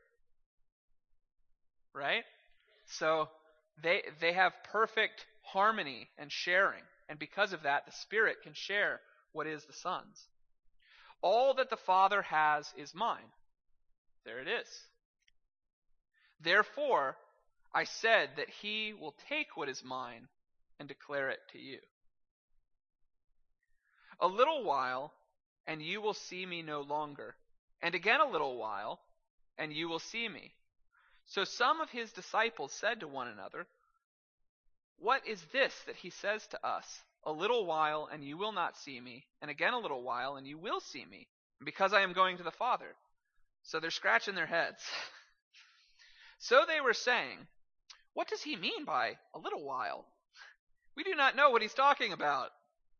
Right? So they they have perfect harmony and sharing. And because of that, the Spirit can share what is the Son's. All that the Father has is mine. There it is. Therefore, I said that he will take what is mine and declare it to you. A little while, and you will see me no longer. And again a little while, and you will see me. So some of his disciples said to one another, what is this that he says to us? A little while, and you will not see me. And again a little while, and you will see me. Because I am going to the Father. So they're scratching their heads. So they were saying, what does he mean by a little while? We do not know what he's talking about.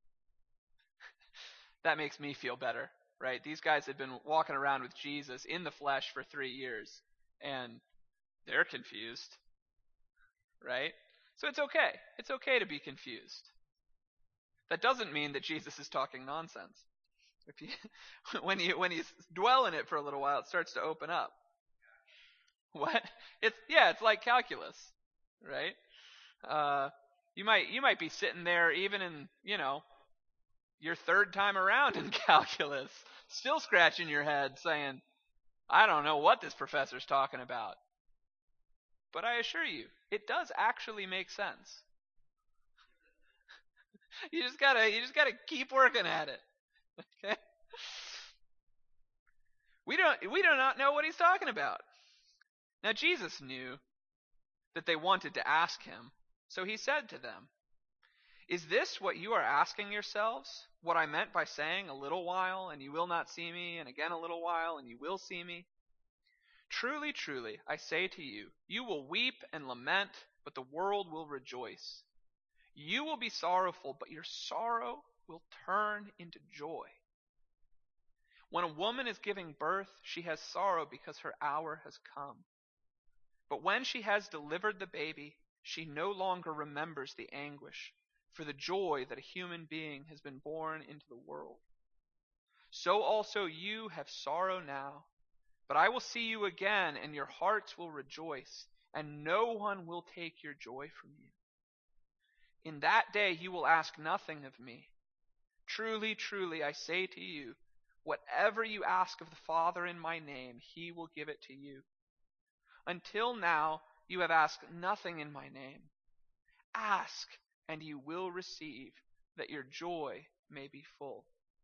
That makes me feel better. Right? These guys had been walking around with Jesus in the flesh for three years, and they're confused. Right? So it's okay. It's okay to be confused. That doesn't mean that Jesus is talking nonsense. If you, when you when you dwell in it for a little while, it starts to open up. What? It's yeah, it's like calculus, right? Uh, you might you might be sitting there even in you know your third time around in calculus, still scratching your head saying, I don't know what this professor's talking about. But I assure you, it does actually make sense. You just gotta, you just gotta keep working at it. Okay? We don't, we do not know what he's talking about. Now Jesus knew that they wanted to ask him, so he said to them, is this what you are asking yourselves? What I meant by saying, a little while, and you will not see me, and again a little while, and you will see me? Truly, truly, I say to you, you will weep and lament, but the world will rejoice. You will be sorrowful, but your sorrow will turn into joy. When a woman is giving birth, she has sorrow because her hour has come. But when she has delivered the baby, she no longer remembers the anguish for the joy that a human being has been born into the world. So also you have sorrow now, but I will see you again, and your hearts will rejoice, and no one will take your joy from you. In that day you will ask nothing of me. Truly, truly, I say to you, whatever you ask of the Father in my name, he will give it to you. Until now, you have asked nothing in my name. Ask, and you will receive, that your joy may be full.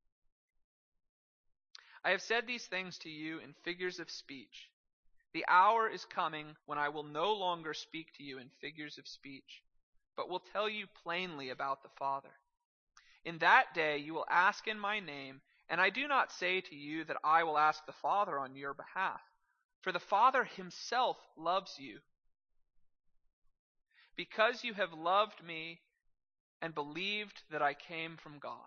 I have said these things to you in figures of speech. The hour is coming when I will no longer speak to you in figures of speech, but will tell you plainly about the Father. In that day you will ask in my name, and I do not say to you that I will ask the Father on your behalf, for the Father himself loves you, because you have loved me and believed that I came from God.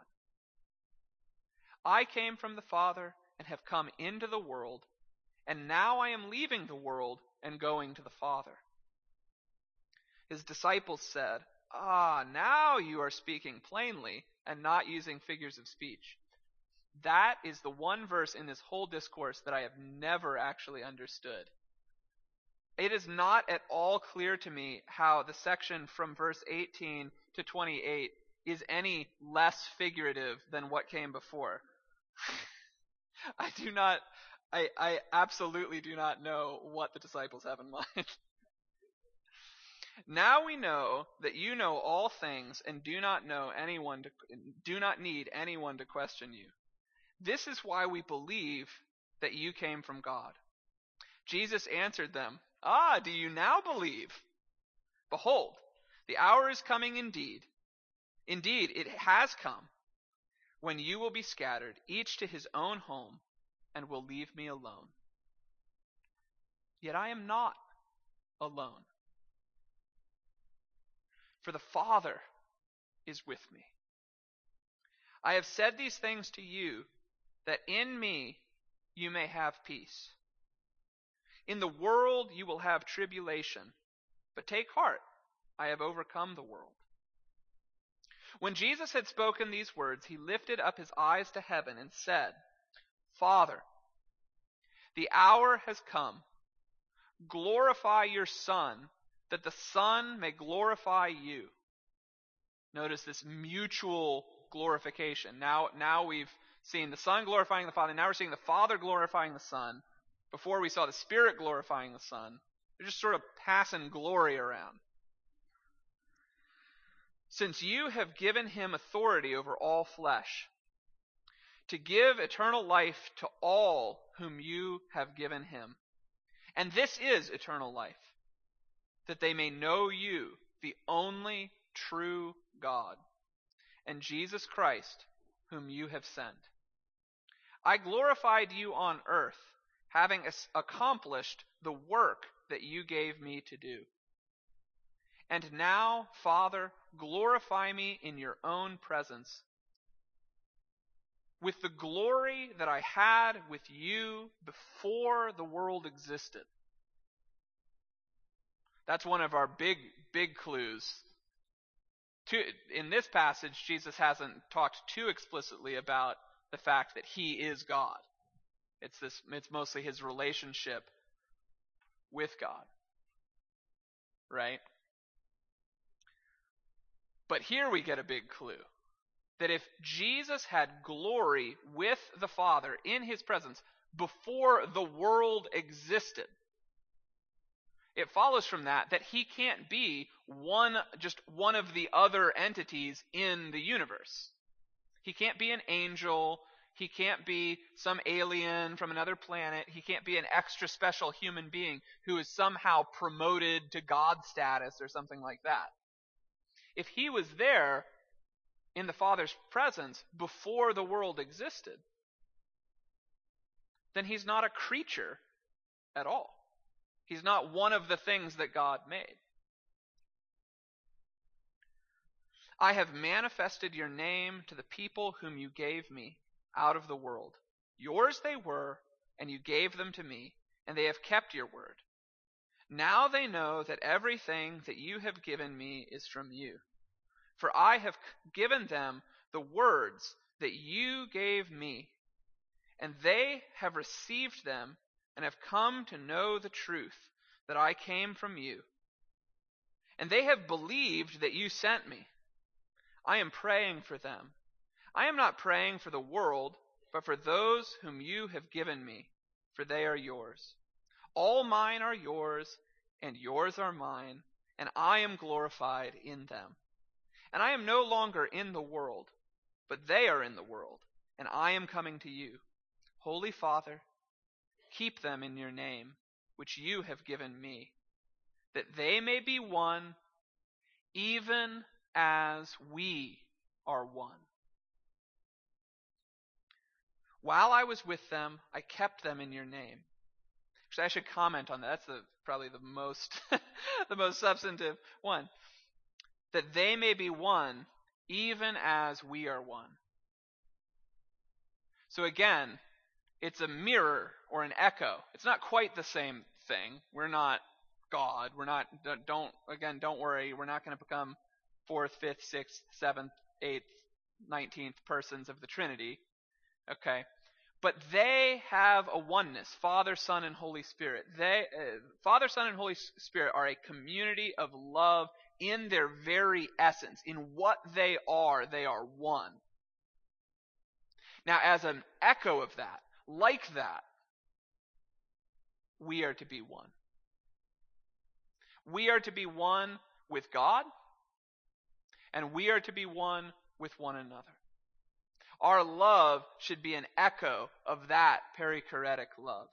I came from the Father and have come into the world, and now I am leaving the world and going to the Father. His disciples said, Ah, now you are speaking plainly and not using figures of speech. That is the one verse in this whole discourse that I have never actually understood. It is not at all clear to me how the section from verse eighteen to twenty-eight is any less figurative than what came before. I do not, I, I absolutely do not know what the disciples have in mind. Now we know that you know all things and do not know anyone to, do not need anyone to question you. This is why we believe that you came from God. Jesus answered them, Ah, do you now believe? Behold, the hour is coming indeed. Indeed, it has come, when you will be scattered, each to his own home, and will leave me alone. Yet I am not alone, for the Father is with me. I have said these things to you, that in me you may have peace. In the world you will have tribulation, but take heart, I have overcome the world. When Jesus had spoken these words, he lifted up his eyes to heaven and said, Father, the hour has come. Glorify your Son, that the Son may glorify you. Notice this mutual glorification. Now, now we've seen the Son glorifying the Father. Now we're seeing the Father glorifying the Son. Before we saw the Spirit glorifying the Son. They're just sort of passing glory around. Since you have given him authority over all flesh, to give eternal life to all whom you have given him. And this is eternal life, that they may know you, the only true God, and Jesus Christ, whom you have sent. I glorified you on earth, having accomplished the work that you gave me to do. And now, Father, glorify me in your own presence, with the glory that I had with you before the world existed. That's one of our big, big clues. To, in this passage, Jesus hasn't talked too explicitly about the fact that he is God. It's this, it's mostly his relationship with God. Right? But here we get a big clue. that if Jesus had glory with the Father in his presence before the world existed, it follows from that that he can't be one, just one of the other entities in the universe. He can't be an angel. He can't be some alien from another planet. He can't be an extra special human being who is somehow promoted to God status or something like that. If he was there in the Father's presence before the world existed, then he's not a creature at all. He's not one of the things that God made. I have manifested your name to the people whom you gave me out of the world. Yours they were, and you gave them to me, and they have kept your word. Now they know that everything that you have given me is from you. For I have given them the words that you gave me, and they have received them and have come to know the truth that I came from you. And they have believed that you sent me. I am praying for them. I am not praying for the world, but for those whom you have given me, for they are yours. All mine are yours, and yours are mine, and I am glorified in them. And I am no longer in the world, but they are in the world, and I am coming to you. Holy Father, keep them in your name, which you have given me, that they may be one, even as we are one. While I was with them, I kept them in your name. Actually, I should comment on that. That's the, probably the most, the most substantive one. That they may be one, even as we are one. So again, it's a mirror or an echo. It's not quite the same thing. We're not God. We're not, don't, again, don't worry. We're not going to become fourth, fifth, sixth, seventh, eighth, nineteenth persons of the Trinity. Okay? But they have a oneness, Father, Son, and Holy Spirit. They, uh, Father, Son, and Holy Spirit are a community of love in their very essence. In what they are, they are one. Now, as an echo of that, like that, we are to be one. We are to be one with God, and we are to be one with one another. Our love should be an echo of that perichoretic love.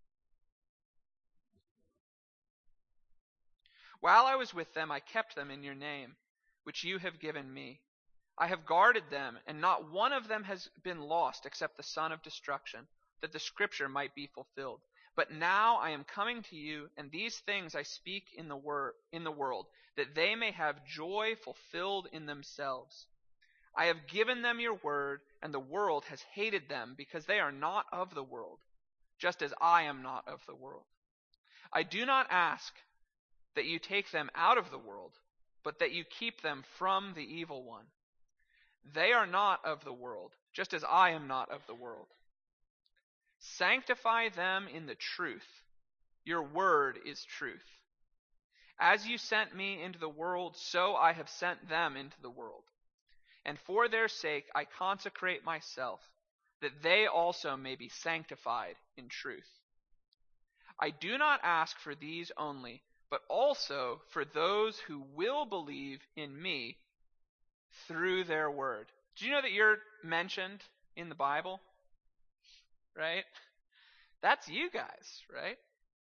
While I was with them, I kept them in your name, which you have given me. I have guarded them, and not one of them has been lost except the son of destruction, that the scripture might be fulfilled. But now I am coming to you, and these things I speak in the wor- in the world, that they may have joy fulfilled in themselves. I have given them your word, and the world has hated them, because they are not of the world, just as I am not of the world. I do not ask that you take them out of the world, but that you keep them from the evil one. They are not of the world, just as I am not of the world. Sanctify them in the truth. Your word is truth. As you sent me into the world, so I have sent them into the world. And for their sake I consecrate myself, that they also may be sanctified in truth. I do not ask for these only, but also for those who will believe in me through their word. Do you know that you're mentioned in the Bible? Right? That's you guys, right?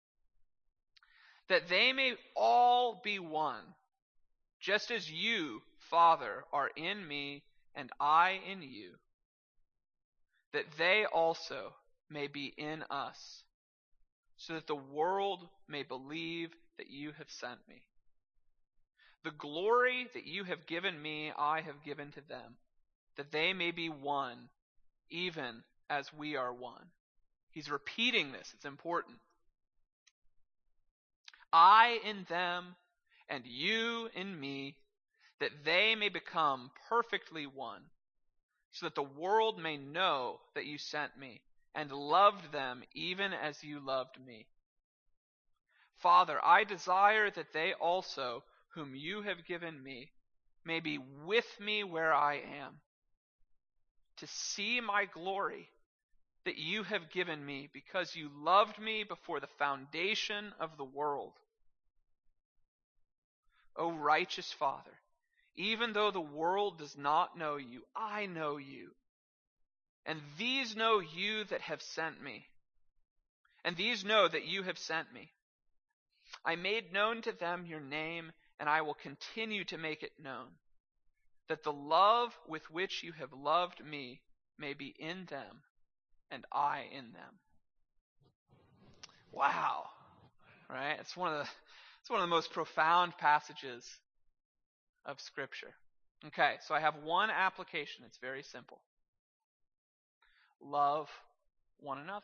That they may all be one, just as you, Father, are in me and I in you, that they also may be in us, so that the world may believe that you have sent me. The glory that you have given me, I have given to them, that they may be one, even as we are one. He's repeating this. It's important. I in them, and you in me, that they may become perfectly one, so that the world may know that you sent me, and loved them even as you loved me. Father, I desire that they also, whom you have given me, may be with me where I am, to see my glory that you have given me, because you loved me before the foundation of the world. O righteous Father, even though the world does not know you, I know you. And these know you that have sent me. And these know that you have sent me. I made known to them your name, and I will continue to make it known, that the love with which you have loved me may be in them, and I in them. Wow. Right? It's one of the it's one of the most profound passages of Scripture. Okay, so I have one application. It's very simple. Love one another.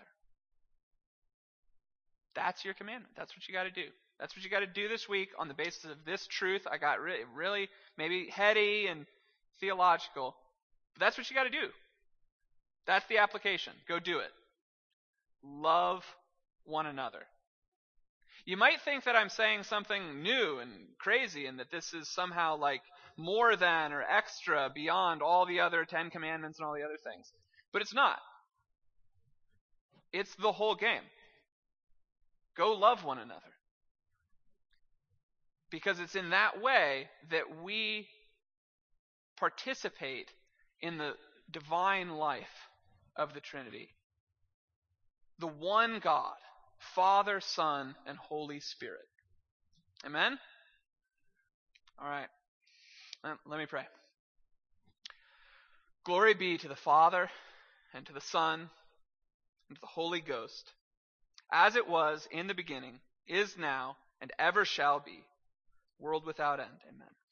That's your commandment. That's what you got to do. That's what you got to do this week on the basis of this truth. I got really, really maybe heady and theological, but that's what you got to do. That's the application. Go do it. Love one another. You might think that I'm saying something new and crazy and that this is somehow like more than or extra beyond all the other Ten Commandments and all the other things. But it's not. It's the whole game. Go love one another. Because it's in that way that we participate in the divine life of the Trinity. The one God, Father, Son, and Holy Spirit. Amen? All right. Let me pray. Glory be to the Father, and to the Son, and to the Holy Ghost, as it was in the beginning, is now, and ever shall be, world without end. Amen.